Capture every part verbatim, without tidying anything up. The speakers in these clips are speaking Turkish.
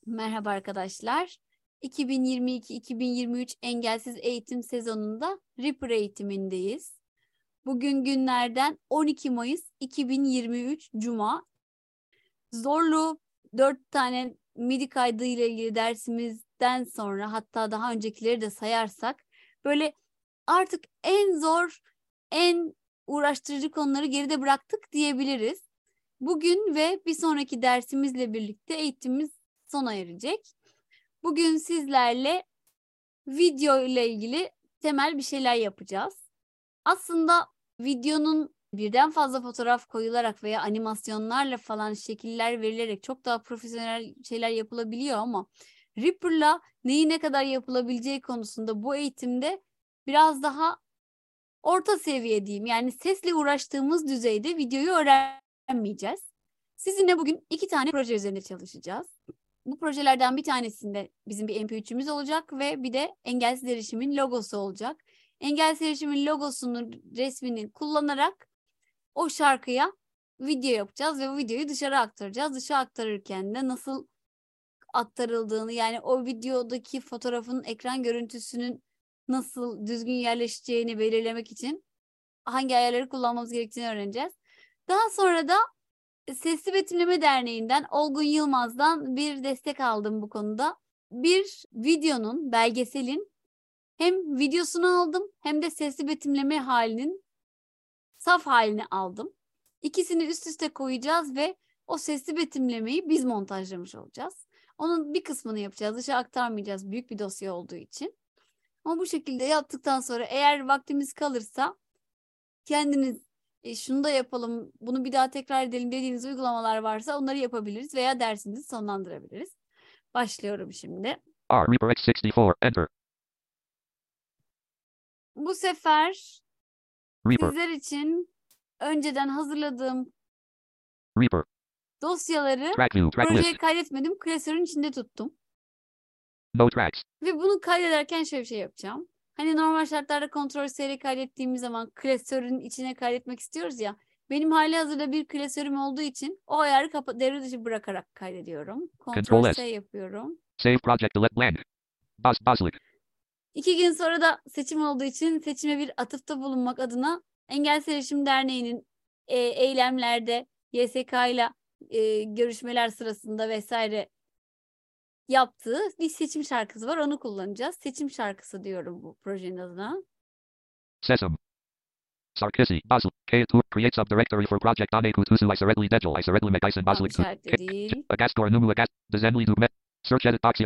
Merhaba arkadaşlar. iki bin yirmi iki-iki bin yirmi üç engelsiz eğitim sezonunda Reaper eğitimindeyiz. Bugün günlerden on iki Mayıs iki bin yirmi üç Cuma. Zorlu dört tane MIDI kaydı ile ilgili dersimizden sonra, hatta daha öncekileri de sayarsak, böyle artık en zor, en uğraştırıcı konuları geride bıraktık diyebiliriz. Bugün ve bir sonraki dersimizle birlikte eğitimimiz sona erecek. Bugün sizlerle video ile ilgili temel bir şeyler yapacağız. Aslında videonun birden fazla fotoğraf koyularak veya animasyonlarla falan şekiller verilerek çok daha profesyonel şeyler yapılabiliyor ama Reaper'la neyi ne kadar yapılabileceği konusunda bu eğitimde biraz daha orta seviye diyeyim. Yani sesle uğraştığımız düzeyde videoyu öğrenmeyeceğiz. Sizinle bugün iki tane proje üzerinde çalışacağız. Bu projelerden bir tanesinde bizim bir M P üç'ümüz olacak ve bir de engelsiz erişimin logosu olacak. Engelsiz erişimin logosunun resmini kullanarak o şarkıya video yapacağız ve bu videoyu dışarı aktaracağız. Dışarı aktarırken de nasıl aktarıldığını, yani o videodaki fotoğrafın ekran görüntüsünün nasıl düzgün yerleşeceğini belirlemek için hangi ayarları kullanmamız gerektiğini öğreneceğiz. Daha sonra da Sesli Betimleme Derneği'nden Olgun Yılmaz'dan bir destek aldım bu konuda. Bir videonun, belgeselin hem videosunu aldım hem de sesli betimleme halinin saf halini aldım. İkisini üst üste koyacağız ve o sesli betimlemeyi biz montajlamış olacağız. Onun bir kısmını yapacağız, dışa aktarmayacağız büyük bir dosya olduğu için. Ama bu şekilde yaptıktan sonra eğer vaktimiz kalırsa kendiniz e, şunu da yapalım, bunu bir daha tekrar edelim dediğiniz uygulamalar varsa onları yapabiliriz veya dersimizi sonlandırabiliriz. Başlıyorum şimdi. R Reaper X sixty-four, enter. Bu sefer Reaper, sizler için önceden hazırladığım Reaper, dosyaları track view, track projeye list, kaydetmedim. Klasörün içinde tuttum. no tracks, Ve bunu kaydederken şöyle bir şey yapacağım. Hani normal şartlarda kontrol seri kaydettiğimiz zaman klasörün içine kaydetmek istiyoruz ya. Benim hali hazırda bir klasörüm olduğu için o ayarı kapa- devre dışı bırakarak kaydediyorum. Kontrol Control S S, yapıyorum. save project, delete blank, Bos Boslik, İki gün sonra da seçim olduğu için seçime bir atıfta bulunmak adına Engelsiz Erişim Derneği'nin e, eylemlerde Y S K ile e, görüşmeler sırasında vesaire yaptığı bir seçim şarkısı var. Onu kullanacağız. Seçim şarkısı diyorum bu projenin adına. Sesam, Sarkisi, Boslik, K two, create subdirectory for project on A Kutusu Isaredli Dejal, Isaredli Megison Tam Boslik, işaretli değil. Agastor Numu Agas, Dezenli Dumet, search edit box,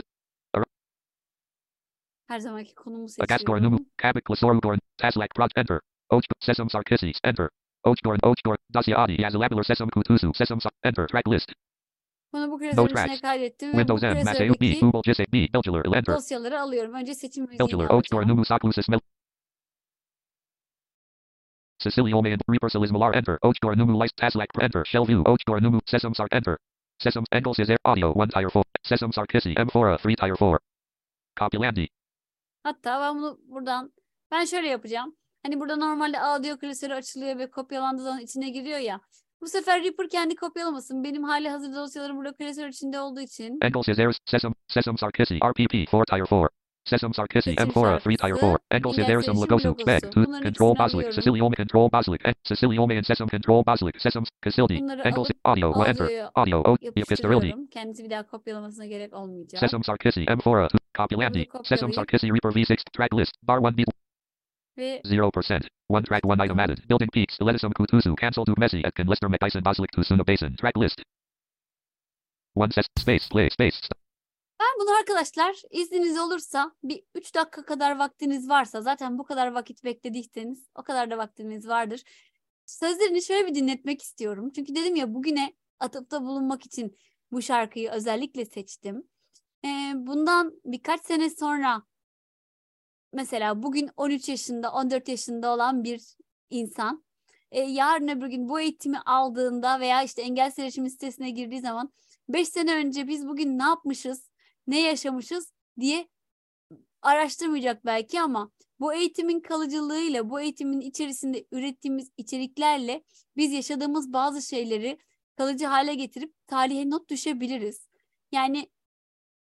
Her zamanki konumu Agastor Numu, seçiyorum. Kabik Glasorugorn, Taslak Proj, enter. Och, Sesam Sarkisi, enter. Ochdorn, Ochdorn, Dasya Adi, Yazalabular Sesam Kutusu, Sesam, enter, track list, Bunu bu no klasörün içine tracks, kaydettim ve Windows bu M, Mac A U B, klasördeki Google Gisik B, Elgular, enter. dosyaları alıyorum. Önce seçim müziğini Elgular, Ochdor, alacağım. Numu Saklusis Mel. Cecilia Oman, Repersalis Malar, enter. Ochdor, Numu Lice, Taslak, enter. Shell View, Ochdor, Numu, Sesam Sark, enter. Sesam, Engels is air, audio, one tire four. Sesam Sarkisi, M four, three tire four. Copulandi. Hatta ben bunu buradan ben şöyle yapacağım. Hani burada normalde audio klasörü açılıyor ve kopyalandığı zaman içine giriyor ya. Bu sefer Reaper kendi kopyalamasın. Benim hali hazırda dosyalarım burada klasör içinde olduğu için Engels is air, Sesam, Sesam Sarkisi, R P P, four tire four. Sesam Sarkisi, M seçim four, three tire four. şarkısı, Engels is air, engelsiz some erişim Lagosu, Spec, logosu. two, Bunların Control ikisini Boslik, alıyorum. Cecilia Oman, Control Boslik, Cecilia Oman, Sesam, Control Boslik, Sesam, Casildi. Bunları Engels, alıp audio, one enter. audioya Audio, O, Episterildi. yapıştırıyorum. Kendisi bir daha kopyalamasına gerek olmayacak. Sesam Sarkisi, M four, two, Ve bunu Copulandi. Sesam kopyalayıp Sarkisi, Reaper V six, track list, bar one beat. ve zero percent. One track, one item added. Building peaks. Letisum Kutusu. Cancel to Messi. At Conlister McIson Boslik Tusuna Basin. Track list. One ses space. Play space. ben bunu arkadaşlar, izniniz olursa bir üç dakika kadar vaktiniz varsa, zaten bu kadar vakit beklediyseniz o kadar da vaktiniz vardır. Sözlerini şöyle bir dinletmek istiyorum. Çünkü dedim ya, bugüne atıfta bulunmak için bu şarkıyı özellikle seçtim. Ee, bundan birkaç sene sonra, mesela bugün on üç yaşında, on dört yaşında olan bir insan e, yarın öbür gün bu eğitimi aldığında veya işte engelsiz erişim sitesine girdiği zaman beş sene önce biz bugün ne yapmışız, ne yaşamışız diye araştırmayacak belki, ama bu eğitimin kalıcılığıyla, bu eğitimin içerisinde ürettiğimiz içeriklerle biz yaşadığımız bazı şeyleri kalıcı hale getirip tarihe not düşebiliriz. Yani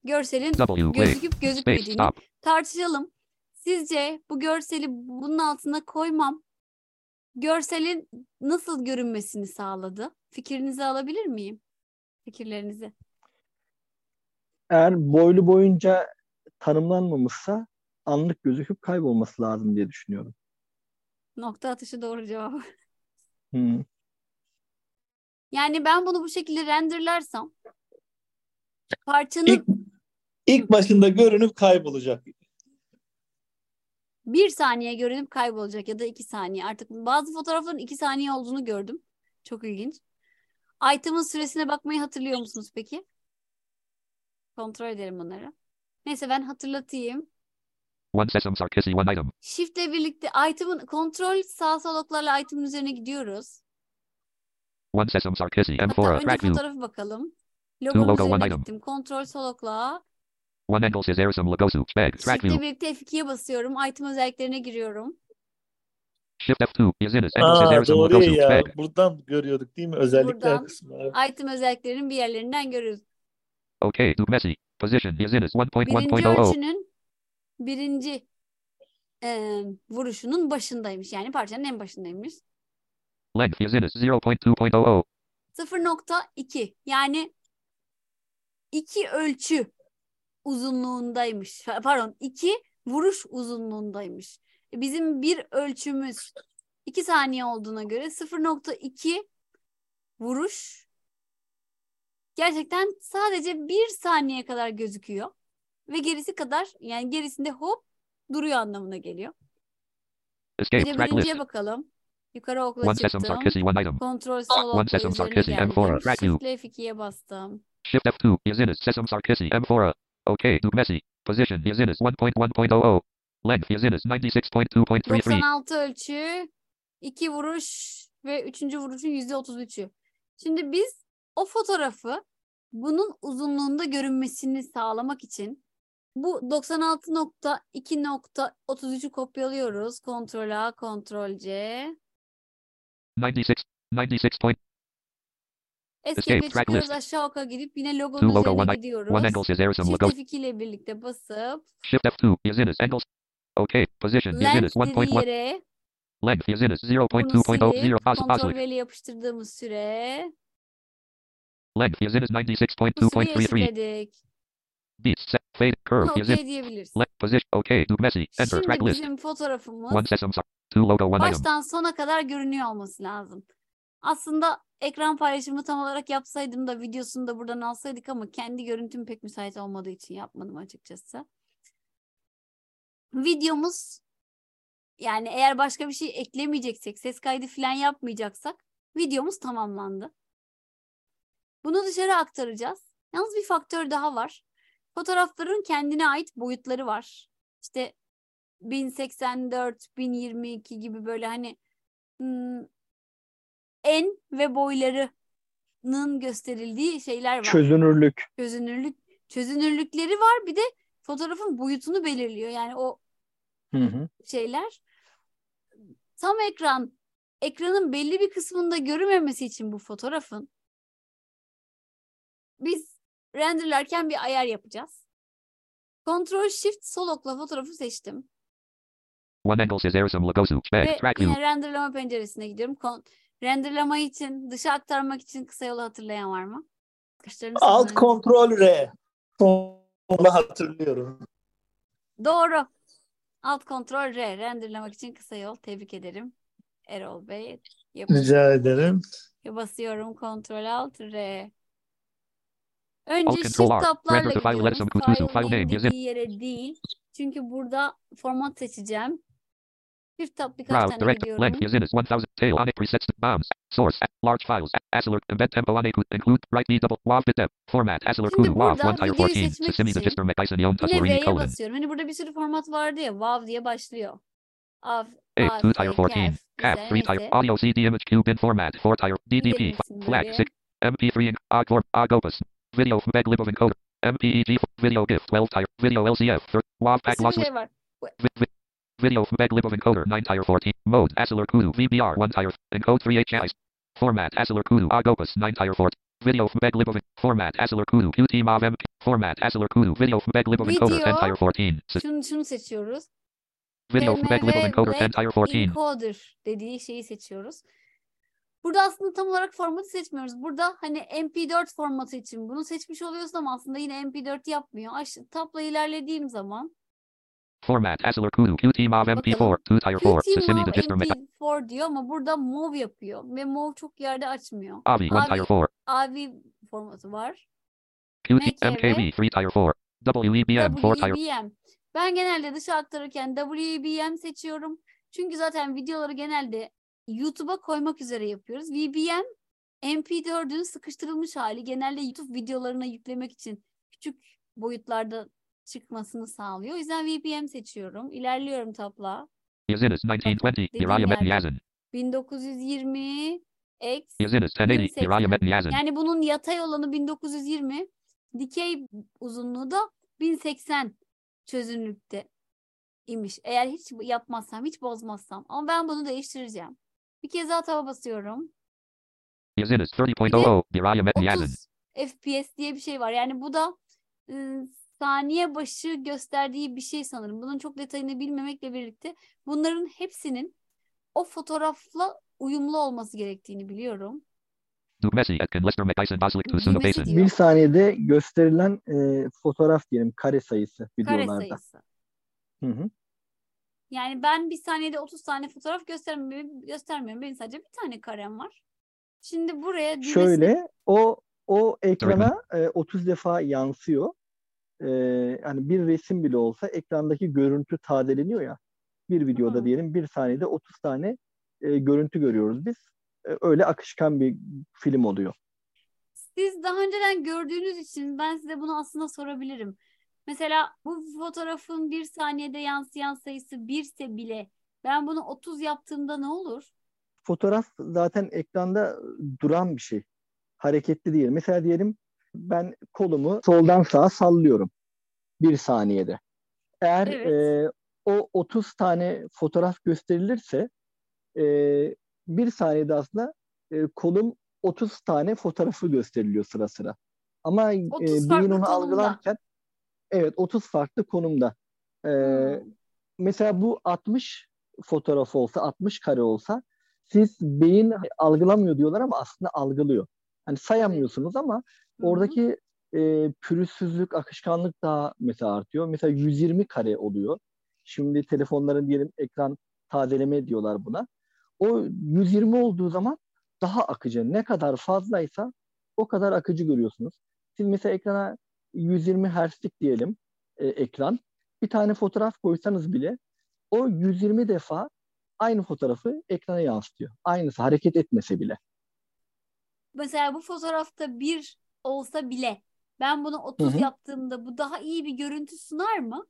görselin W, wait, gözüküp space, gözükmediğini stop. tartışalım. Sizce bu görseli bunun altına koymam görselin nasıl görünmesini sağladı? Fikrinizi alabilir miyim? Fikirlerinizi. Eğer boylu boyunca tanımlanmamışsa anlık gözüküp kaybolması lazım diye düşünüyorum. Nokta atışı doğru cevap. Hmm. Yani ben bunu bu şekilde renderlarsam parçanın İlk, ilk başında görünüp kaybolacak. bir saniye görünüp kaybolacak ya da iki saniye. Artık bazı fotoğrafların iki saniye olduğunu gördüm. Çok ilginç. Item'ın süresine bakmayı hatırlıyor musunuz peki? Kontrol edelim bunları. Neyse ben hatırlatayım. One sesam's are kissy one item. Shift'le birlikte item'ın kontrol sağ sol oklarla item'ın üzerine gidiyoruz. One sesam's are kissy M Hatta four önce track view. fotoğrafı bakalım. Two Logonun logo one üzerine item. gittim. Kontrol sol okla. One angle says Erisum Logosu. Spag. Track Shift'le view. birlikte F ikiye basıyorum. Item özelliklerine giriyorum. Shift F two. Yazinis. Angle says Aa Erisum doğru Logosu. ya. Spag. Buradan görüyorduk değil mi? Özellikler Buradan kısmı. item özelliklerinin bir yerlerinden görüyoruz. Okay. Do messy. Position. Yazinis one point one Birinci point zero zero. ölçünün birinci e, vuruşunun başındaymış. Yani parçanın en başındaymış. Length. Yazinis zero point two point zero zero. sıfır nokta iki yani iki ölçü uzunluğundaymış. Pardon, iki vuruş uzunluğundaymış. Bizim bir ölçümüz iki saniye olduğuna göre sıfır nokta iki vuruş gerçekten sadece bir saniye kadar gözüküyor. Ve gerisi kadar yani gerisinde hop duruyor anlamına geliyor. Bir Escape. de Track birinciye list. bakalım. Yukarı okla One sesam's are çıktım. kissy one item. Kontrol sol One okla sesam's are üzerine kissy M four geldim. track view. Shift F ikiye bastım. Shift F two. Yazinis. Sesam's are kissy M four. Okay. Do messy. Position. Yazinis one point one point zero zero. Length. Yazinis ninety-six point two point three three. doksan altı ölçü, iki vuruş ve üçüncü vuruşun yüzde otuz üçü. Şimdi biz o fotoğrafı bunun uzunluğunda görünmesini sağlamak için bu doksan altı nokta iki nokta otuz üçü kopyalıyoruz. Ctrl A, Ctrl C. ninety-six. ninety-six point. Escape'e Escape, track çıkıyoruz. list. Aşağı oka gidip yine Two logonun logo üzerine one, gidiyoruz. one angle says Erisum Shift Logosu. F iki ile birlikte basıp Shift F two. Yazinis. Angles. Okay. Position. length Yazinis one point dediği one. yere Length. Yazinis zero point bunu two point zero silip zero. Ctrl Oslic. V ile yapıştırdığımız süre Length. Yazinis ninety-six point bu two süreyi point three three. eşitledik. Beats. Set. Fade. Curve. Okey Yazin. diyebiliriz. Left position. Okay. Do messy. Enter. Şimdi Track list. bizim fotoğrafımız One sesame. Sar- Two logo. One item. baştan sona kadar görünüyor olması lazım. Aslında ekran paylaşımı tam olarak yapsaydım da videosunu da buradan alsaydık ama kendi görüntüm pek müsait olmadığı için yapmadım açıkçası. Videomuz yani eğer başka bir şey eklemeyeceksek, ses kaydı falan yapmayacaksak videomuz tamamlandı. Bunu dışarı aktaracağız. Yalnız bir faktör daha var. Fotoğrafların kendine ait boyutları var. İşte bin seksen dört, bin yirmi iki gibi böyle hani hmm, en ve boylarının gösterildiği şeyler var. Çözünürlük. Çözünürlük, çözünürlükleri var. Bir de fotoğrafın boyutunu belirliyor. Yani o Hı hı. şeyler. Tam ekran, ekranın belli bir kısmında görünmemesi için bu fotoğrafın biz renderlerken bir ayar yapacağız. Ctrl Shift sol okla fotoğrafı seçtim. One angle says Erisum Logosu. Spag. Ve Track view. yine renderlama penceresine gidiyorum. Kon- renderlama için, dışa aktarmak için kısa yolu hatırlayan var mı? Kaşlarını Alt sallayın. kontrol R. Onu hatırlıyorum. Doğru. Alt kontrol R. Renderlamak için kısa yol. Tebrik ederim. Erol Bey. Yapın. Rica ederim. Basıyorum. Ctrl Alt R. Önce Alt shift Control R. tablarla Render to file gidiyorum. Erisum Kutusu. File File name. name Yazin. dediği yere değil. Çünkü burada format seçeceğim. Shift tab birkaç Browse. tane Direct. gidiyorum. Length. Yazinis. one thousand. Tail. On it. Presets. Bounds. Source. Large files. Assler. Embed tempo on it. Include. Right. D double. W A V. Bit depth. Format. Assler. Şimdi Kudu. W A V. burada One tire videoyu fourteen. seçmek Sesimi için Register. McIson. Yon. Yine Tutorini. V'ye Colon. basıyorum. Hani burada bir sürü format vardı ya. W A V diye başlıyor. A V, eight. A Two V, tire K fourteen. F. Cap. Mesela three tire. neyse. Audio C D image cube in format. four tire. D D P. İndirmişsin Flag. böyle. six. M P three. A G form. A Gopus. Video. Mbed lib of encoder. M P E G. Video GIF. twelve tire. Video L C F. W A V. Bir Pack sürü lossless. şey var. Vi- vi- Video from Beg Lib of Encoder nine tire fourteen. Mode Assler Kudu V B R one tire. Encode three H Is. Format Assler Kudu Agopus nine tire fourteen. Video from Beg Lib of Format Assler Kudu Q T M A V M Format Hassler Kudu. Video Mbeg Libov Encoder Video. Entire fourteen. Sys- Şunu, şunu seçiyoruz. Video Mbeg Libov P M V Encoder Black Entire fourteen. Encoder dediği şeyi seçiyoruz. Burada aslında tam olarak formatı seçmiyoruz. Burada hani M P dört formatı için bunu seçmiş oluyorsun ama aslında yine M P dört yapmıyor. Aş tabla ilerlediğim zaman Format Hassler Kudu. Q T Mov M P bakalım. four. two Tire four. Qt Sysini Mov Register Meta. M P four diyor ama burada Mov yapıyor ve Mov çok yerde açmıyor. A V one Tire A V, four. A V formatı var. Q T M K M K V, V three Tire four. W E B M four Tire. W E B M. Ben genelde dışa aktarırken W E B M seçiyorum. Çünkü zaten videoları genelde YouTube'a koymak üzere yapıyoruz. V B M M P dördün sıkıştırılmış hali, genelde YouTube videolarına yüklemek için küçük boyutlarda çıkmasını sağlıyor. O yüzden V B M seçiyorum. İlerliyorum tabla. Yazinis nineteen twenty. Dediğim Uriah yerde. Metniyazin. bin dokuz yüz yirmi X Yazinis ten eighty. bin seksen. Uriah Metniyazin. Yani bunun yatay olanı bin dokuz yüz yirmi, dikey uzunluğu da bin seksen çözünürlükte imiş. Eğer hiç yapmazsam, hiç bozmazsam. Ama ben bunu değiştireceğim. Bir kez daha taba basıyorum. Yazinis thirty point Bir de oh oh. Uriah Metniyazin. otuz F P S diye bir şey var. Yani bu da ıı, saniye başı gösterdiği bir şey sanırım. Bunun çok detayını bilmemekle birlikte bunların hepsinin o fotoğrafla uyumlu olması gerektiğini biliyorum. Messi Etkin Lester McDyson Boslik to Suna Düğmesi Basin. diyor. Bir saniyede gösterilen e, fotoğraf diyelim kare sayısı Kare videolarda. sayısı. Hı hı. Yani ben bir saniyede otuz tane fotoğraf göstermiyorum. göstermiyorum. Benim sadece bir tane karem var. Şimdi buraya düğmesini... Şöyle o o ekrana e, otuz defa yansıyor. E, hani bir resim bile olsa ekrandaki görüntü tazeleniyor ya. Bir videoda Hı. diyelim bir saniyede otuz tane e, görüntü görüyoruz biz. E, öyle akışkan bir film oluyor. Siz daha önceden gördüğünüz için ben size bunu aslında sorabilirim. Mesela bu fotoğrafın bir saniyede yansıyan sayısı birse bile ben bunu otuz yaptığımda ne olur? Fotoğraf zaten ekranda duran bir şey. Hareketli değil. Mesela diyelim ben kolumu soldan sağa sallıyorum. Bir saniyede. Eğer Evet. e, o otuz tane fotoğraf gösterilirse e, bir saniyede aslında e, kolum otuz tane fotoğrafı gösteriliyor sıra sıra. Ama e, otuz beyin farklı onu konumda. algılarken evet otuz farklı konumda. E, Hmm. Mesela bu altmış fotoğraf olsa, altmış kare olsa siz beyin algılamıyor diyorlar ama aslında algılıyor. Hani sayamıyorsunuz ama Hı hı. oradaki e, pürüzsüzlük, akışkanlık daha mesela artıyor. Mesela yüz yirmi kare oluyor. Şimdi telefonların diyelim ekran tazeleme diyorlar buna. O yüz yirmi olduğu zaman daha akıcı. Ne kadar fazlaysa o kadar akıcı görüyorsunuz. Siz mesela ekrana yüz yirmi hertzlik diyelim e, ekran. Bir tane fotoğraf koysanız bile o yüz yirmi defa aynı fotoğrafı ekrana yansıtıyor. Aynısı hareket etmese bile. Mesela bu fotoğrafta bir olsa bile ben bunu Hı otuz hı. yaptığımda bu daha iyi bir görüntü sunar mı?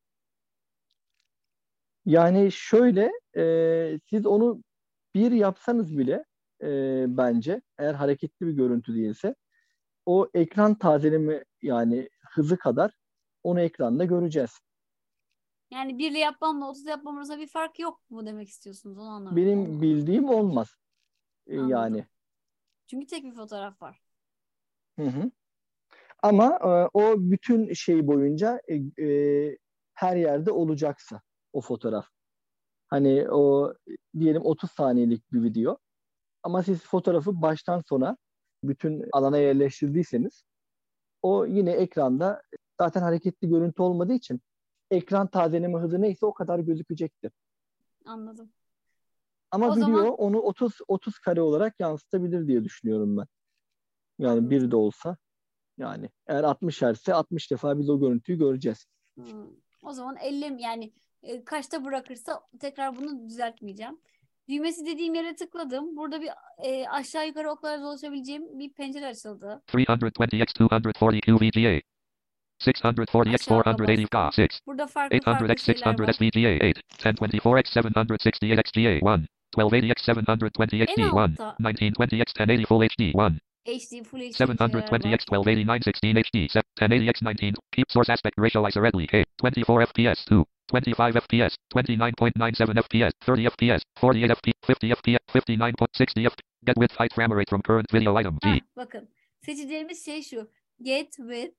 Yani şöyle e, siz onu bir yapsanız bile e, bence eğer hareketli bir görüntü değilse o ekran tazeleme yani hızı kadar onu ekranda göreceğiz. Yani bir ile yapmamla otuz yapmam arasında bir fark yok mu demek istiyorsunuz? Onu anlamadım. Benim Onu- bildiğim olmaz. E, Anladım. yani. Çünkü tek bir fotoğraf var. Hı hı. Ama e, o bütün şey boyunca e, e, her yerde olacaksa o fotoğraf. Hani o diyelim otuz saniyelik bir video. Ama siz fotoğrafı baştan sona bütün alana yerleştirdiyseniz o yine ekranda zaten hareketli görüntü olmadığı için ekran tazeleme hızı neyse o kadar gözükecektir. Anladım. Ama O video zaman- onu otuz otuz kare olarak yansıtabilir diye düşünüyorum ben. Yani Anladım. bir de olsa yani eğer altmış hertzse altmış defa biz o görüntüyü göreceğiz. Hmm. O zaman elli yani e, kaçta bırakırsa tekrar bunu düzeltmeyeceğim. Düğmesi dediğim yere tıkladım. Burada bir e, aşağı yukarı oklara dolaşabileceğim bir pencere açıldı. three twenty by two forty Q V G A. six forty by Aşağıda four eighty G A. bastım. six. Burada farklı eight hundred farklı by six şeyler hundred var. S V G A. eight. ten twenty-four by seven sixty-eight X G A. one. twelve eighty by seven twenty H D. En one. altta nineteen twenty by ten eighty Full H D. one. H D, Full H D seven şeyler twenty by var. twelve eighty-nine sixteen H D. ten eighty by nineteen. Keep source aspect ratio isoredly. K. twenty-four F P S. two. twenty-five F P S. twenty-nine point nine seven F P S. thirty F P S. forty-eight F P S. fifty F P S. fifty-nine point six zero F P S. Get width height frame rate from current video item. G. Heh, bakın seçeceğimiz şey şu. Get with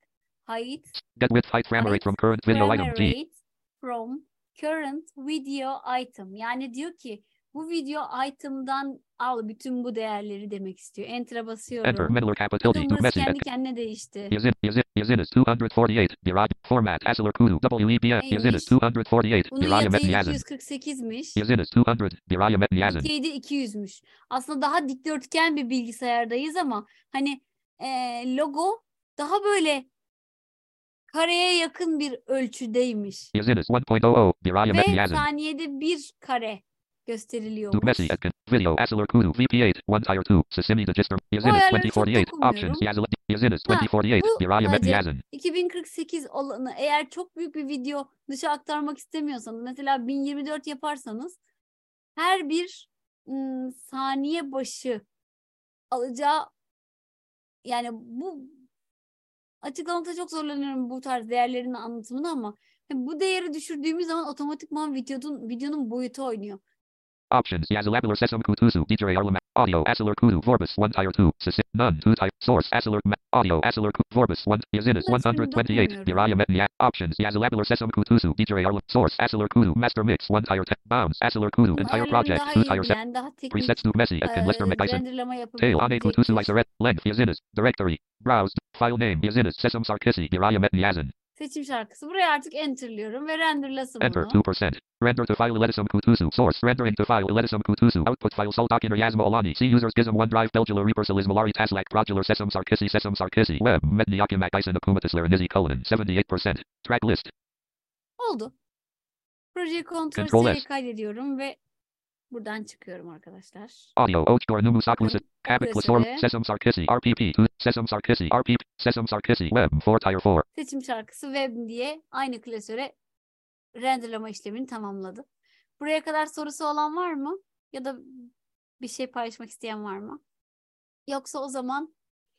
Hide Get width height frame rate hide from current video frame item. G. rate from current video item. Yani diyor ki bu video item'dan al bütün bu değerleri demek istiyor. Enter'a Enter. basıyorum. Middle kappa tilde. Bakın Do burası Messi. kendi kendine değişti. Yazin. Yazin. Yazin is two hundred forty-eight. Diraj. Format. Asler Kudu. W E B S. Yazin is Neymiş? two hundred forty-eight. Bunun Diraya yatayı Metni Yazin. iki yüz kırk sekizmiş. Yazin is two hundred. Diraya Metni Yazin. Dikeyi de iki yüzmüş. Aslında daha dikdörtgen bir bilgisayardayız ama hani eee, logo daha böyle kareye yakın bir ölçüdeymiş. Yazin is one point zero zero. Diraya Metni Ve Yazin. saniyede bir kare Do gösteriliyormuş. Messi. Etkin. Video. Asler Kudu. V P eight. One tier two. Sesimi Register. Bu Yazin is ayarları twenty çok forty-eight. Options. dokunmuyorum. Yazil. Yazin is Ha, twenty forty-eight. bu Diraya Metni sadece Yazin. iki bin kırk sekiz olanı eğer çok büyük bir video dışa aktarmak istemiyorsanız mesela bin yirmi dört yaparsanız her bir ım, saniye başı alacağı yani bu açıklamakta çok zorlanıyorum bu tarz değerlerin anlatımını ama bu değeri düşürdüğümüz zaman otomatikman videonun videonun boyutu oynuyor. Options. Yazil Abler Sesam Kutusu. D J Arlama. Audio. Asler Kudu. Vorbis. One tier two. Sesim. None. Two type. Source. Asler. Audio. Asler Kudu. Vorbis. One. Yazin is Bunun one hundred hiçbirini twenty-eight. dokunmuyorum. Diraya Metni Yazin. Options. Yazil Abler Sesam Kutusu. D J Arlama. Source. Asler Kudu. Master Mix. One tier ten. Bounds. Asler Kudu. Bunun Entire ayarlarını project. daha Two iyi tier seven. bilen, daha teknik Presets. Do Messi. Etkin. Lister eee, McDyson. renderlama Tail. Ane Kutusu. yapabilecektir. Iseret. Length. Yazin is. Directory. Browse. File name. Yazin is. Sesam Sarkisi. Diraya Metni Yazin. Seçim şarkısı. Buraya artık enter'lıyorum ve renderlasın Enter bunu. two percent. Render to file Eletisum Kutusu. Source. Rendering to file Eletisum Kutusu. Output file Soldakiner Yazma Olani. See users Gizem OneDrive Belgula Repersalis Malari Taslak Prodular Sesam Sarkisi Sesam Sarkisi. Web. Medniakimak Ison Akumatisler Nizi Cullinan. seventy-eight percent. Track list. Oldu. Projeyi kontrol Control C ile S. kaydediyorum ve buradan çıkıyorum arkadaşlar. Audio. Ochgor Numu Saklusa. Bakın o Kabik Klasor. klasöre Sesam Sarkisi. R P P. Sesam Sarkisi. R P P. Sesam Sarkisi. Web. four tier four. seçim şarkısı web diye aynı klasöre renderlama işlemini tamamladı. Buraya kadar sorusu olan var mı? Ya da bir şey paylaşmak isteyen var mı? Yoksa o zaman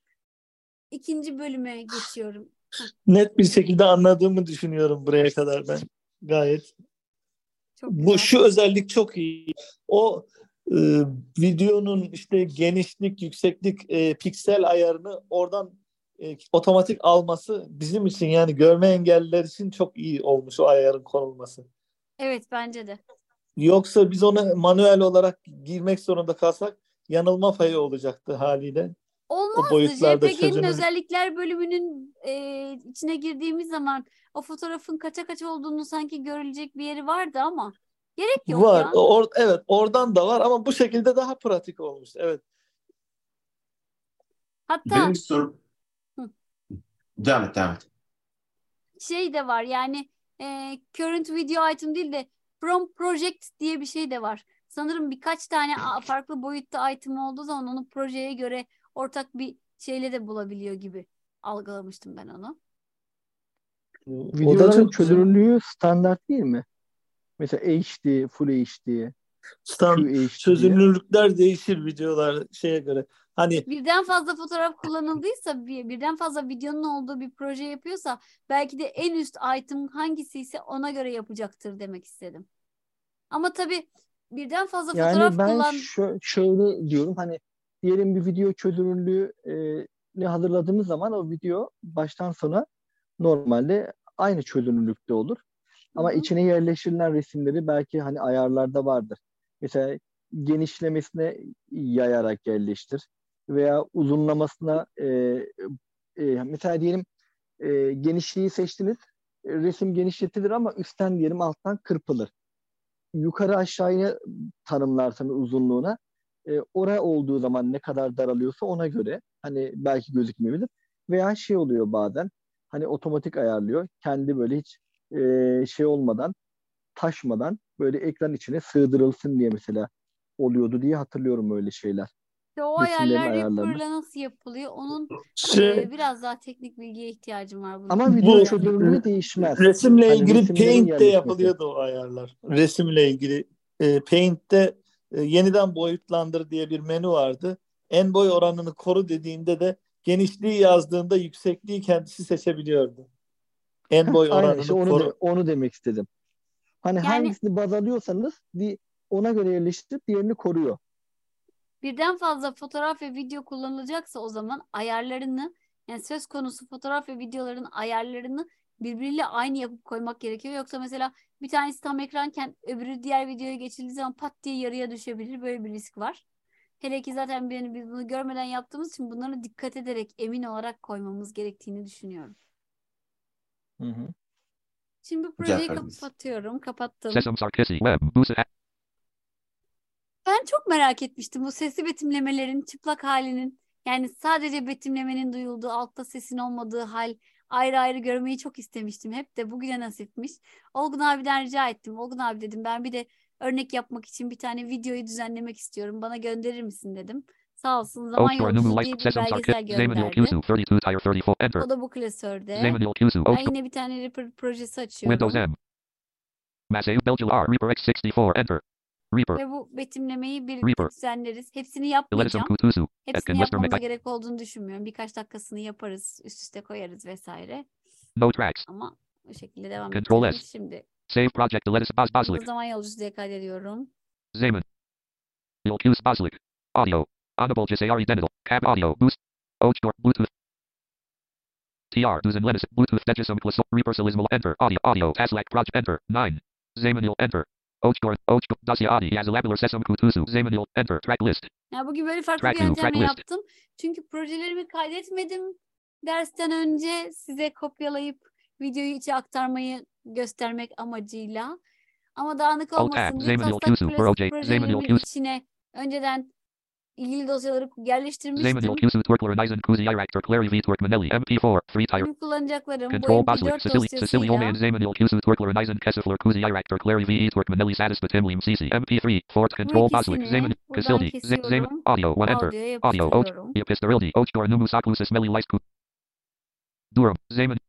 ikinci bölüme geçiyorum. Heh, Net bir şekilde anladığımı düşünüyorum buraya kadar ben. Gayet. çok Bu güzel. şu özellik çok iyi. O e, videonun işte genişlik, yükseklik, e, piksel ayarını oradan e, otomatik alması bizim için yani görme engelliler için çok iyi olmuş o ayarın konulması. Evet bence de. Yoksa biz onu manuel olarak girmek zorunda kalsak yanılma payı olacaktı haliyle. O Olmazdı. boyutlarda J P G'nin çözünürlük. özellikler bölümünün e, içine girdiğimiz zaman o fotoğrafın kaça kaç olduğunu sanki görülecek bir yeri vardı ama gerek yok Var. ya. Or, evet oradan da var ama bu şekilde daha pratik olmuş. Evet. Hatta Benim bir sorum. Hı. Devam et, devam et. şey de var yani e, current video item değil de from project diye bir şey de var. Sanırım birkaç tane a- farklı boyutta item olduğu zaman onu projeye göre ortak bir şeyle de bulabiliyor gibi algılamıştım ben onu. O da Videoların çok güzel. çözünürlüğü standart değil mi? Mesela H D, Full H D, Stand, Q H D diye. çözünürlükler değişir videolar şeye göre. Hani Birden fazla fotoğraf kullanıldıysa, bir, birden fazla videonun olduğu bir proje yapıyorsa belki de en üst item hangisi ise ona göre yapacaktır demek istedim. Ama tabii birden fazla fotoğraf Yani ben kullan... şö- şöyle diyorum hani diyelim bir video çözünürlüğü e, ne hazırladığımız zaman o video baştan sona normalde aynı çözünürlükte olur. Ama Hı hı. içine yerleştirilen resimleri belki hani ayarlarda vardır. Mesela genişlemesine yayarak yerleştir veya uzunlamasına e, e, mesela diyelim e, genişliği seçtiniz. E, resim genişletilir ama üstten diyelim alttan kırpılır. Yukarı aşağıya tanımlarsanız uzunluğuna e, oraya olduğu zaman ne kadar daralıyorsa ona göre hani belki gözükmeyebilir. Veya şey oluyor bazen hani otomatik ayarlıyor. Kendi böyle hiç e, şey olmadan taşmadan böyle ekran içine sığdırılsın diye mesela oluyordu diye hatırlıyorum öyle şeyler. İşte o Resimlerin ayarlar ayarlarını. Reaper'la nasıl yapılıyor? Onun şey, e, biraz daha teknik bilgiye ihtiyacım var. Bu Ama video bu çözünürlüğü değişmez. resimle Hani ilgili resimlerin Paint'te yerleşmesi. yapılıyordu o ayarlar. Resimle ilgili e, Paint'te e, yeniden boyutlandır diye bir menü vardı. En boy oranını koru dediğinde de genişliği yazdığında yüksekliği kendisi seçebiliyordu. En boy Aynen oranını işte onu, koru. de, onu demek istedim. Hani Yani hangisini baz alıyorsanız di- ona göre yerleştirip diğerini koruyor. birden fazla fotoğraf ve video kullanılacaksa o zaman ayarlarını Yani söz konusu fotoğraf ve videoların ayarlarını birbiriyle aynı yapıp koymak gerekiyor. Yoksa mesela bir tanesi tam ekranken öbürü diğer videoya geçildiği zaman pat diye yarıya düşebilir. Böyle bir risk var. Hele ki zaten biz biz bunu görmeden yaptığımız için bunlara dikkat ederek emin olarak koymamız gerektiğini düşünüyorum. Hı hı. Şimdi bu projeyi Definitely. kapatıyorum. Kapattım. Sesame Sarkisi Web. Busa. Ben çok merak etmiştim bu sesli betimlemelerin çıplak halinin, yani sadece betimlemenin duyulduğu, altta sesin olmadığı hal ayrı ayrı görmeyi çok istemiştim. Hep de bugüne nasipmiş. Olgun abiden rica ettim. Olgun abi dedim, ben bir de örnek yapmak için bir tane videoyu düzenlemek istiyorum. Bana gönderir misin dedim. Sağ olsun, Zaman Oçtor Yolculuğu Numu diye Life bir Sesame belgesel Sarkisi. Zemanil gönderdi. Kusu thirty two Tire thirty four. Enter. O da bu klasörde. Zemanil Kusu. Ben Oçtor. yine bir tane Reaper projesi Windows açıyorum. M. Massey Belgial R. Reaper X sixty-four. Enter. Reaper. Ve bu betimlemeyi birlikte Reaper. düzenleriz. Hepsini Eledisum yapmayacağım. Kutusu. Hepsini Etkin Lister yapmamıza Mekay. gerek olduğunu düşünmüyorum. Birkaç dakikasını yaparız, üst üste koyarız vesaire. No tracks. Ama o şekilde devam Control ettirelim. S. Şimdi Save project. Eledis Bas bunu Baslik. zaman yolcusu diye kaydediyorum. Zaman. Ilkus Baslik. Audio. Audible Jisayari Denital. Cab Audio. Boost. Oçtor. Bluetooth. T R. Duzen Lenis. Bluetooth. Degisum Classo. Reaper Silismal. Enter. Audio. Audio. Taslak Project. Enter. nine. Zamanil. Enter. Oçtor. Oçtor. Dasya Adi. Yazılabilir Sesam Kutusu. Zamanil. Enter. Track list. Ya bugün böyle farklı Track bir view. yöntemle Track list. yaptım. Çünkü projelerimi kaydetmedim. Dersten önce size kopyalayıp videoyu içe aktarmayı göstermek amacıyla. Ama dağınık Alt olmasın tab. diye Zamanil taslak Kusu. Bro J. Zamanil projelerimin Kusu. içine önceden ilgili dosyaları Zamanil yerleştirmiştim. Kusu. Twerkler Nizen Kuzi Iraktor. Clary V. Twerkmanelli. M P four. Free Tire. Benim kullanacaklarım bu Control M P Baslik. dört Sicily. Sicily dosyasıyla Oman. Zamanil Kusu. Twerkler Nizen Kesifler. Kuzi Iraktor. Clary V. Twerkmanelli. Satis Batimlium C C. M P three. Fort. bu Control Baslik. ikisini Zamanil. buradan Casildi. Zaman. kesiyorum. Audio. One enter. Audio'ya Audio. Oç. yapıştırıyorum. Episterildi. Oçtor. Numu Saklusis Meli Lice. Durham. Zaman.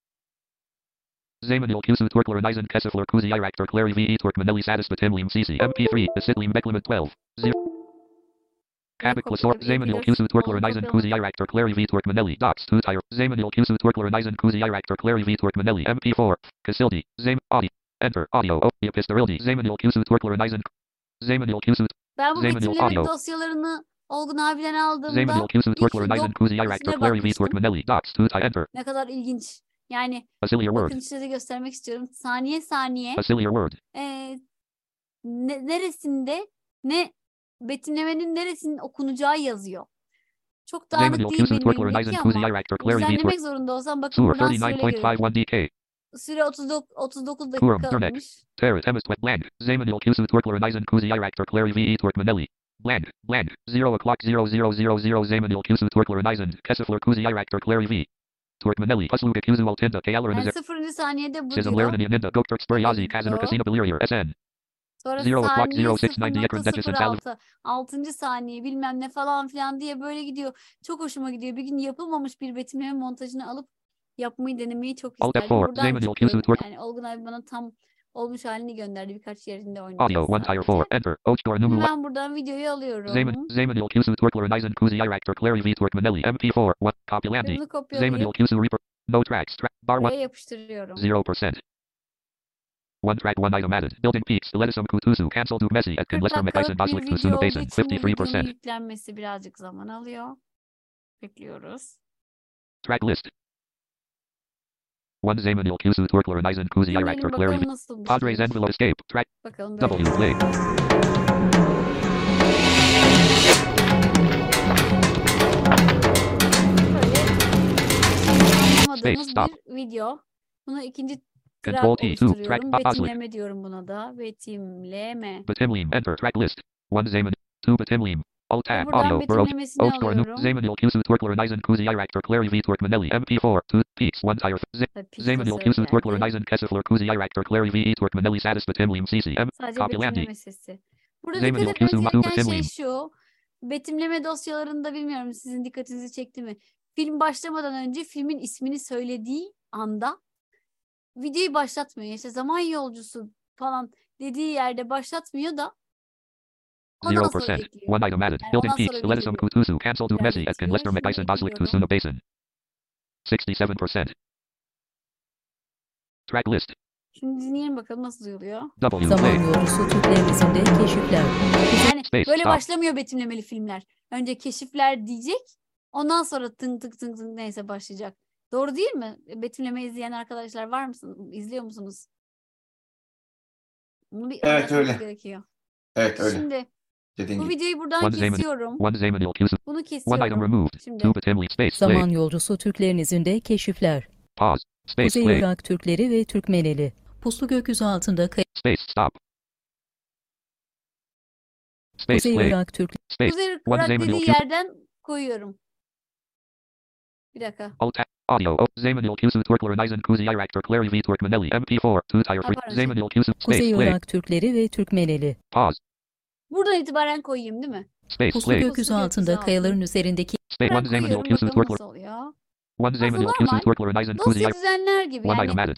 Zamanil Kusu. Twerkler Nizen Kesifler. Kuzi Iraktor. Clary V. Twerkmanelli. Satis Batimlium C C. M P three. Acidlium Beclement twelve. zero. Bunu Kabik Lasor. kopyaladım. Zamanil M P Kusu. dört Twerkler onu Nizen kopyaladım. Kuzi Iraktor. Clary V. Twerkmanelli. Docs. two tire. Zamanil Kusu. Twerkler Nizen Kuzi Iraktor. Clary V. Twerkmanelli. M P four. Casildi. Zam. Audio. Enter. Audio. O. Episterildi. Zamanil Kusu. Twerkler Nizen. Zamanil Kusu. Ben bu Zamanil betimleme Audio. dosyalarını Olgun abiden aldığımda Zamanil Kusu. ilk Twerkler Nizen Kuzi Iraktor. dosyasına Clary V. bakmıştım. Twerkmanelli. Docs. two tire. Enter. Ne kadar ilginç. Yani Facilier Word. bakın size göstermek istiyorum. Saniye saniye Facilier Word. eee, ne- neresinde ne betimlemenin neresinin okunacağı yazıyor. Çok dağınık Zamanil değil Kusu. benim Twerkler elimdeki Nizen Kuzi ama Iraktor. Clary V. Twerk. düzenlemek zorunda olsam bakın Sur. buradan thirty-nine süreyle point görüyorum. five one D K. Süre otuz dokuz, otuz dokuz Kurum. dakika Durnek. olmuş. Terra. Temis. Wet. Blank. Zamanil Kusu. Twerkler Nizen Kuzi Iraktor. Clary V. Twerkmanelli. Blank. Blank. zero o'clock zero zero zero zero. Zamanil Kusu. Twerkler Nizen. Kesifler. Kuzi Iraktor. Clary V. Twerkmanelli. Pusluga Kuzu. Altinda. Kayalar. Yani sıfırıncı saniyede bu Sizin diyor. Larinin Ninda. Gokturk. Spuryazi. Kazanır. Casino. Belirier. S N. Sonra Zero o'clock saniye zero six ninety. Ekran sıfır Decis and nokta Talib. sıfır altı, altıncı saniye bilmem ne falan filan diye böyle gidiyor. Çok hoşuma gidiyor. Bir gün yapılmamış bir betimleme montajını alıp yapmayı denemeyi çok Alt F isterdim. four. Buradan Zamanil çıkıyorum. Kusu. Twerk. Yani Olgun abi bana tam olmuş halini gönderdi. Birkaç yerinde Audio. oynayacağız one tire sadece. four. Enter. Oçtor. Numu. Ben buradan videoyu alıyorum. Zaman. Zamanil Kusu. Twerkler Nizen Kuzi Iraktor. Clary V. Twerkmanelli. M P four. One. Ve Copylandi. bunu Zamanil kopyalayıp Kusu. Reaper. No tracks. Tra bar one. buraya yapıştırıyorum. zero percent. One track, one item added. Building peaks. Eledisum Kutusu. Cancel to Messi. Etkin kırk Lister Mekaysen dakikalık bir Baslik. video Tusuna olduğu Basin. için bu fifty-three videonun percent. yüklenmesi birazcık zaman alıyor. Bekliyoruz. Track list. One Zamanil Kusu. Twerkler Nizen Kuzi Dinleyelim Iraktor. Clary bakalım V. nasıl bir Padres şey. Envelope Escape. Track. Bakalım böyle. W. Play. Böyle Space, stop. bir video. Bunu ikinci Control track T two. Track. oluşturuyorum. Baslik. Betimleme diyorum buna da. Betimleme. Batimlium. Enter. Track list. one Zaman. two Batimlium. Alt Ve tab. buradan Audio. Bro. betimlemesini Oçtor. Nu. alıyorum. Zamanil Kusu. Twerkler Nizen Kuzi Iraktor. Clary V. Twerkmanelli. M P four. two Peaks. one tire. Z Tabii pixel Zamanil söz Kusu. Twerkler geldi. Nizen Kesifler. Kuzi Iraktor. Clary V. Twerkmanelli. Satis Batimlium C C. M. Sadece Copylandi. betimleme sesi. Burada Zamanil dikkat etmeniz Kusu. Matu gereken şey Batimlium. şu. Betimleme dosyalarında bilmiyorum sizin dikkatinizi çekti mi? Film başlamadan önce filmin ismini söylediği anda videoyu başlatmıyor. İşte zaman yolcusu falan dediği yerde başlatmıyor da ondan zero sonra percent. ekliyor. One item added. Yani Building ondan sonra peaks. Eledisum videoyu Kutusu. Cancel to Messi. Etkin ilerletiyor. Lister Şimdi Mekaysen Baslik. ekliyorum. Tusuna Basin. sixty-seven percent. Track list. Şimdi dinleyelim bakalım nasıl duyuluyor. W. Zaman Play. Yolcusu Türk Devleti'nde keşifler. Yani Space. böyle Stop. başlamıyor betimlemeli filmler. Önce keşifler diyecek. Ondan sonra tınk tık tınk tınk neyse başlayacak. Doğru değil mi? Betimleme izleyen arkadaşlar var mısınız? İzliyor musunuz? Bunu bir Evet, anlatmamız öyle. gerekiyor. Evet öyle. Şimdi Dediğin bu gibi. videoyu buradan One Zeman- kesiyorum. One Zemanil Q. Bunu One item kesiyorum. removed. Şimdi Two Batimli space play. Zaman yolcusu Türklerin izinde keşifler. Pause. Space Kuzey play. Irak Türkleri ve Türkmeneli. Puslu gökyüzü altında kay- Space stop. Space Kuzey play. Irak Türk Space. Kuzey One Irak Zemanil dediği Q. yerden koyuyorum. Bir dakika. Alt tab. Audio. Oh, Zemanil Q. Turklerinizen Kuzey Irak Türkleri v Turkmeneli M P four. Two tire free. Pardon. Zemanil Q. Space Kuzey play. Irak Türkleri ve Türkmeneli. Pause. Buradan itibaren koyayım değil mi? Space Puslu play. gökyüzü gökyüzü altında altında. kayaların üzerindeki Space. Ben One Zemanil koyuyorum Q. bakalım Turkler. nasıl oluyor. One Zemanil Q. normal. Turklerinizen Kuzey Dosya Irak. düzenler gibi One yani item added.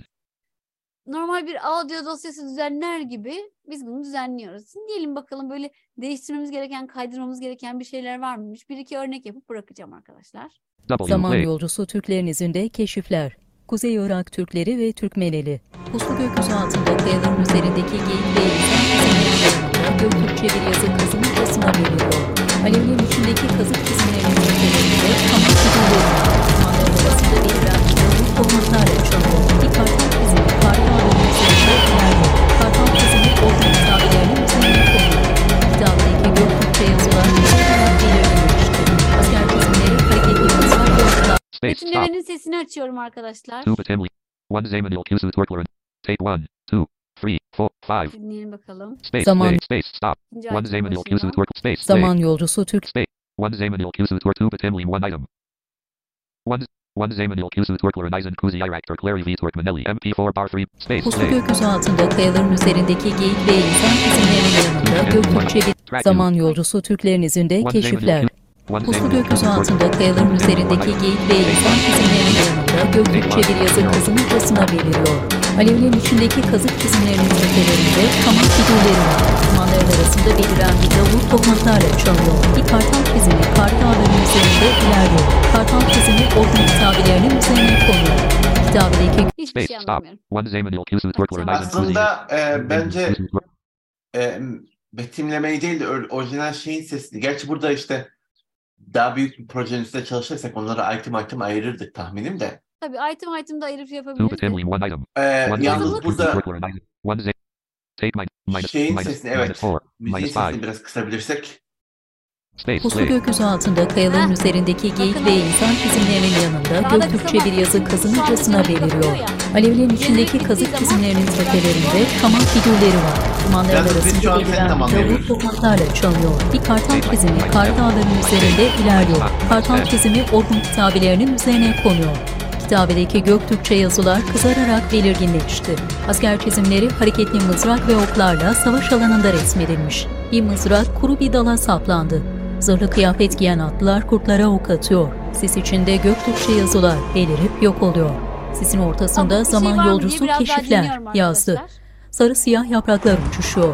normal bir audio dosyası düzenler gibi biz bunu düzenliyoruz. Diyelim bakalım böyle değiştirmemiz gereken, kaydırmamız gereken bir şeyler var mıymış? Bir iki örnek yapıp bırakacağım arkadaşlar. W zaman play. yolcusu Türklerin izinde keşifler. Kuzey Irak Türkleri ve Türkmeneli. Puslu gökyüzü altında kayaların üzerindeki geyik ve insan çizimlerinin Göktürkçe bir yazı kazının basına veriliyor. Alevlerin içindeki kazık çizimlerinin köşelerinde kamak figürleri uzmanlar arasında belirlen yolun tohumlarla çalıyor. Bir kartal çizimi kartalların üzerinde ilerliyor. Kartal çizimi orta tabirlerinin üzerine konuyor. Kitaptaki Göktürkçe yazılar kısarak belirlenmiştir. Asker çizimleri hareketli yazılar yolcular. Space stop. Betimlemenin sesini açıyorum arkadaşlar. Two Batimli. One Zemanil Q. Turklerin. Take one, two, three, four, five. Dinleyelim bakalım. Space Zaman- play. Space stop. İkinci One item Zemanil Q. başlıyor. Turk. Space play. Zaman yolcusu Türk Space. One Zemanil Q. Turk. Two Batimli. One item. One. One Zemanil Q. Turklerinizen Kuzey Irak Türkleri v Turkmeneli M P four bar three. Space Puslu play. gökyüzü altında kayaların üzerindeki geyik ve insan çizimlerinin yanında Göktürkçe bir Track zaman yolcusu Türklerin izinde One keşifler. Zemanil Q. One Puslu Zemanil Q. gökyüzü Turk. altında kayaların üzerindeki geyik ve insan çizimlerinin yanında Göktürkçe bir yazı kazının basına veriliyor. Alevlerin içindeki kazık çizimlerinin tepelerinde kamak figürleri var. Uzmanların arasında beliren bir davul tohumlarla çalıyor. Bir kartal çizimi kartalların üzerinde ilerliyor. Kartal çizimi orta tabirlerinin üzerine konuyor. Kitabedeki Hiçbir Space şey stop. anlamıyorum. One Zemanil Q. Turklerinizen Kuzey Aslında e, bence Irak. e, betimlemeyi değil de or- orijinal şeyin sesini. Gerçi burada işte daha büyük bir projenin üstünde çalışırsak onları item item ayırırdık tahminim de. Tabii item item'da ayırıp Two yapabiliriz de. Batimli. One item. E, One yalnız Zemanil Q. burada Turklerinizen. One Z. Take min- minus şeyin minus sesini minus evet four. müziğin Minus sesini five. biraz kısabilirsek. Space Puslu play. gökyüzü altında kayaların Heh. üzerindeki geyik Bakın ve o- insan çizimlerinin yanında Daha da Göktürkçe kısa bir yazı çünkü kazının şu anda basına canım veriliyor. bakıyor ya. Alevlerin içindeki bittiği kazık zaman çizimlerinin biraz tepelerinde sonra- kamak figürleri var. Uzmanların Yalnız biz arasında şu an seni beliren bir davul tamamlayamıyoruz. tohumlarla çalıyor. Bir kartal çizimi kartalların üzerinde ilerliyor. Kartal çizimi orhun kitabelerinin üzerine konuyor. Kitabedeki Göktürkçe yazılar kızararak belirginleşti. Asker çizimleri hareketli mızrak ve oklarla savaş alanında resmedilmiş. Bir mızrak kuru bir dala saplandı. Zırhlı kıyafet giyen atlılar kurtlara ok atıyor. Sis içinde Göktürkçe yazılar belirip yok oluyor. Sisin ortasında Tamam, bir şey var zaman mı diye yolcusu biraz daha keşifler dinliyorum yazdı. arkadaşlar. Sarı siyah yapraklar uçuşuyor.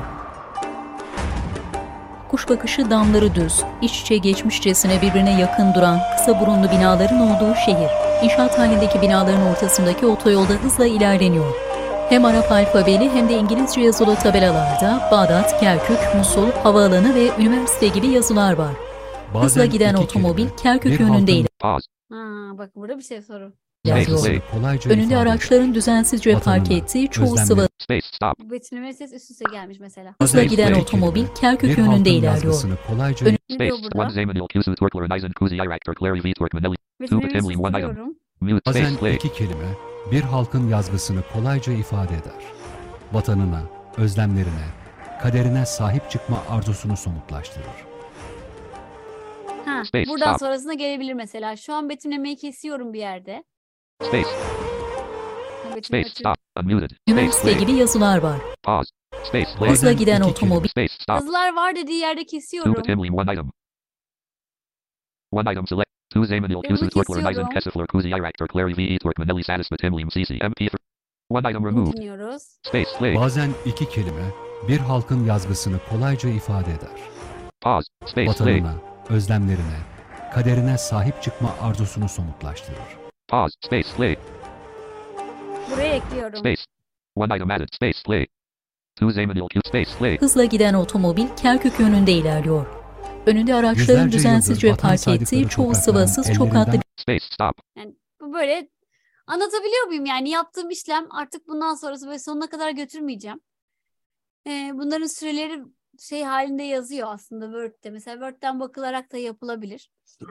Kuş bakışı damları düz, iç içe geçmişçesine birbirine yakın duran kısa burunlu binaların olduğu şehir. İnşaat halindeki binaların ortasındaki otoyolda hızla ilerleniyor. Hem Arap alfabeli hem de İngilizce yazılı tabelalarda Bağdat, Kerkük, Musul, havaalanı ve üniversite gibi yazılar var. Hızla Bazen giden iki otomobil kelime, Kerkük bir yönünde halkın Pause. Ha, bak burada bir şey soru. ilerliyor. yazgısını kolayca Önünde ifade eder. araçların düzensizce park Vatanına, ettiği çoğu özlemle- sıvı Space stop. Bu betimleme ses üst üste gelmiş mesela. hızla Bazen giden iki otomobil kelime, Kerkük bir yönünde halkın ilerliyor. yazgısını kolayca Önü- Ne Space. diyor burada? One Zemanil Q. Turklerinizen Kuzey Irak Türkleri v Turkmeneli. Betimlemeyi Batimli, one item. susturuyorum. Mute bazen space play. iki kelime bir halkın yazgısını kolayca ifade eder. Vatanına, özlemlerine, kaderine sahip çıkma arzusunu somutlaştırır. Ha, Space, buradan stop. sonrasına gelebilir mesela. Şu an betimlemeyi kesiyorum bir yerde. Space. Ha, betimleme Space açıyorum. stop. Unmuted. Space Üniversite play. gibi yazılar var. Pause. Space play. Hızla Bazen giden iki otomobil Space stop. Yazılar var dediği yerde Two kesiyorum. Batimli, one item. One item select. Two Zemanil Bunu Q. Turklerinizen kesiyorum. Kesifler Kuzey Irak Türkleri v Turkmeneli Satis Batimli M C C M P three. One item Bunu removed. dinliyoruz. Space play. Bazen iki kelime bir halkın yazgısını kolayca ifade eder. Pause. Space play. Vatanına, özlemlerine, kaderine sahip çıkma arzusunu somutlaştırır. Pause. Space play. Buraya ekliyorum. Space. One item added. Space play. Two Zemanil Q. Space play. Hızla giden otomobil Kerkük yönünde ilerliyor. Önünde araçların Yüzlerce düzensizce yıldır vatan park ettiği saydıkları çoğu toprakların sıvasız çok ellerinden katlı Space. Stop. Yani bu böyle anlatabiliyor muyum? Yani yaptığım işlem artık bundan sonrası böyle sonuna kadar götürmeyeceğim. Ee, bunların süreleri şey halinde yazıyor aslında Word'de. Mesela Word'den bakılarak da yapılabilir.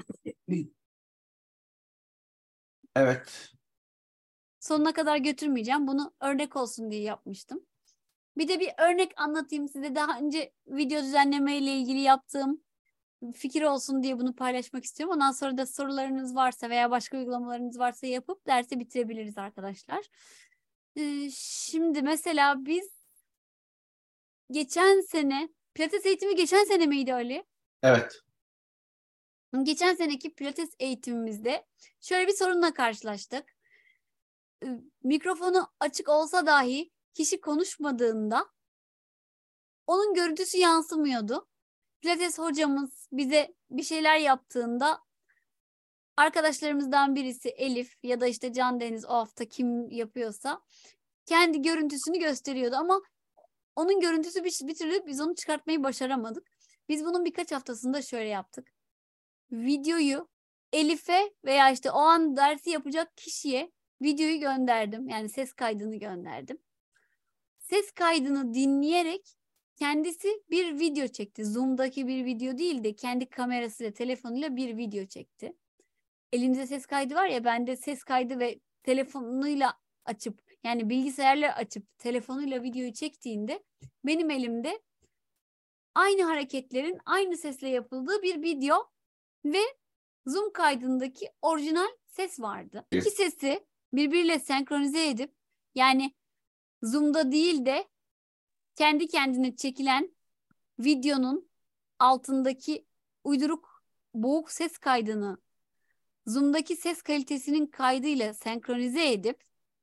Evet. Sonuna kadar götürmeyeceğim. Bunu örnek olsun diye yapmıştım. Bir de bir örnek anlatayım size. Daha önce video düzenleme ile ilgili yaptığım fikir olsun diye bunu paylaşmak istiyorum. Ondan sonra da sorularınız varsa veya başka uygulamalarınız varsa yapıp dersi bitirebiliriz arkadaşlar. Ee, şimdi mesela biz geçen sene, Pilates eğitimi geçen sene miydi Ali? Evet. Geçen seneki Pilates eğitimimizde şöyle bir sorunla karşılaştık. Ee, Mikrofonu açık olsa dahi kişi konuşmadığında onun görüntüsü yansımıyordu. Pilates hocamız bize bir şeyler yaptığında arkadaşlarımızdan birisi Elif ya da işte Can Deniz o hafta kim yapıyorsa kendi görüntüsünü gösteriyordu ama onun görüntüsü bir, bir türlü biz onu çıkartmayı başaramadık. Biz bunun birkaç haftasında şöyle yaptık. Videoyu Elif'e veya işte o an dersi yapacak kişiye videoyu gönderdim. Yani ses kaydını gönderdim. Ses kaydını dinleyerek kendisi bir video çekti. Zoom'daki bir video değil de kendi kamerasıyla, telefonuyla bir video çekti. Elimizde ses kaydı var ya, ben de ses kaydı ve telefonuyla açıp yani bilgisayarla açıp telefonuyla videoyu çektiğinde benim elimde aynı hareketlerin aynı sesle yapıldığı bir video ve Zoom kaydındaki orijinal ses vardı. İki sesi birbiriyle senkronize edip yani Zoom'da değil de kendi kendine çekilen videonun altındaki uyduruk boğuk ses kaydını Zoom'daki ses kalitesinin kaydıyla senkronize edip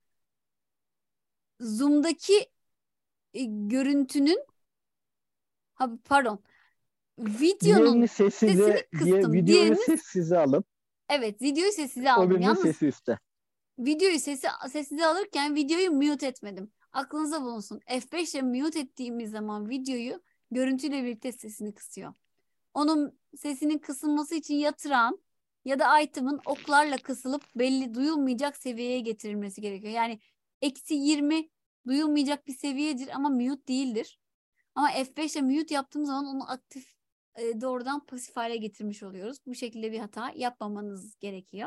Zoom'daki e, görüntünün ha, pardon videonun Diğerini sessize, sesini diye, kıstım. videoyu Diğerini, sessize alıp evet videoyu sessize aldım. öbürünün Yalnız sesi üstte. videoyu sesi, sessize alırken videoyu mute etmedim. Aklınıza bulunsun. F beş ile mute ettiğimiz zaman videoyu görüntüyle birlikte sesini kısıyor. Onun sesinin kısılması için yatıran ya da item'ın oklarla kısılıp belli duyulmayacak seviyeye getirilmesi gerekiyor. Yani eksi yirmi duyulmayacak bir seviyedir ama mute değildir. Ama F beş ile mute yaptığımız zaman onu aktif e, doğrudan pasif hale getirmiş oluyoruz. Bu şekilde bir hata yapmamanız gerekiyor.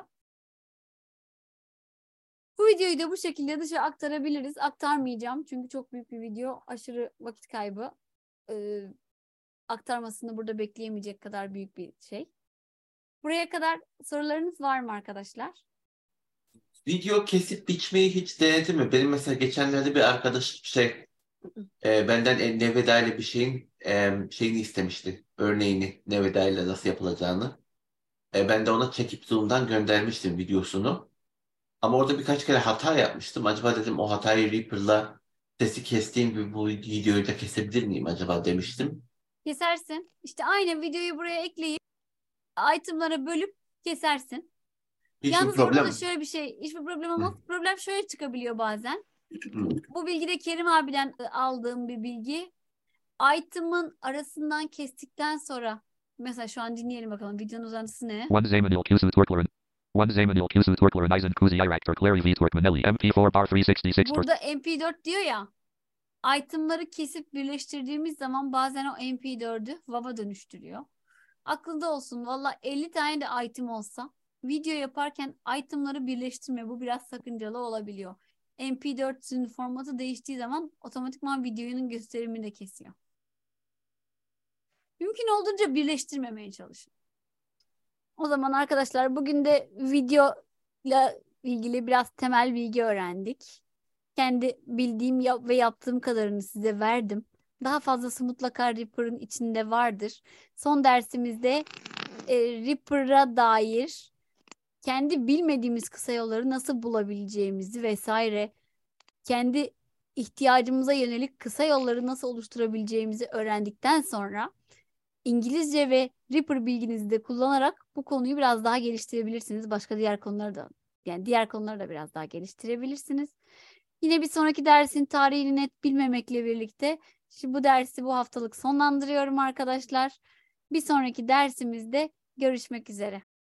Bu videoyu da bu şekilde dışarı aktarabiliriz. Aktarmayacağım çünkü çok büyük bir video. Aşırı vakit kaybı. Ee, aktarmasını burada bekleyemeyecek kadar büyük bir şey. Buraya kadar sorularınız var mı arkadaşlar? Video kesip biçmeyi hiç denedin mi? Benim mesela geçenlerde bir arkadaşım şey e, benden e, Neveda ile bir şeyin e, şeyini istemişti. Örneğini Neveda ile nasıl yapılacağını. E, ben de ona çekip Zoom'dan göndermiştim videosunu. Ama orada birkaç kere hata yapmıştım. Acaba dedim o hatayı Reaper'la sesi kestiğim gibi bu videoyu da kesebilir miyim acaba demiştim. Kesersin. İşte aynı videoyu buraya ekleyip itemlara bölüp kesersin. Hiçbir Yalnız orada problem. da şöyle bir şey, hiçbir problem olmaz. Hı. Problem şöyle çıkabiliyor bazen. Hı. Bu bilgi de Kerim abiden aldığım bir bilgi. Item'ın arasından kestikten sonra mesela şu an dinleyelim bakalım videonun uzantısı ne? One Zamanil Kusu Twerklerin. One Zamanil Kusu Twerklerin Eisen Kuzi Irak Clary V Twerkmanelli M P four bar üç yüz altmış altı. Burada M P dört diyor ya. Item'ları kesip birleştirdiğimiz zaman bazen o M P dördü W A V'a dönüştürüyor. Aklında olsun. Valla elli tane de item olsa video yaparken item'ları birleştirme. Bu biraz sakıncalı olabiliyor. M P dört'ün formatı değiştiği zaman otomatikman videonun gösterimini de kesiyor. Mümkün olduğunca birleştirmemeye çalışın. O zaman arkadaşlar bugün de videoyla ilgili biraz temel bilgi öğrendik. Kendi bildiğim yap ve yaptığım kadarını size verdim. Daha fazlası mutlaka Reaper'ın içinde vardır. Son dersimizde e, Reaper'a dair kendi bilmediğimiz kısa yolları nasıl bulabileceğimizi vesaire, kendi ihtiyacımıza yönelik kısa yolları nasıl oluşturabileceğimizi öğrendikten sonra İngilizce ve Reaper bilginizi de kullanarak bu konuyu biraz daha geliştirebilirsiniz. Başka diğer konuları da yani diğer konuları da biraz daha geliştirebilirsiniz. Yine bir sonraki dersin tarihini net bilmemekle birlikte şimdi bu dersi bu haftalık sonlandırıyorum arkadaşlar. Bir Bir sonraki dersimizde görüşmek üzere.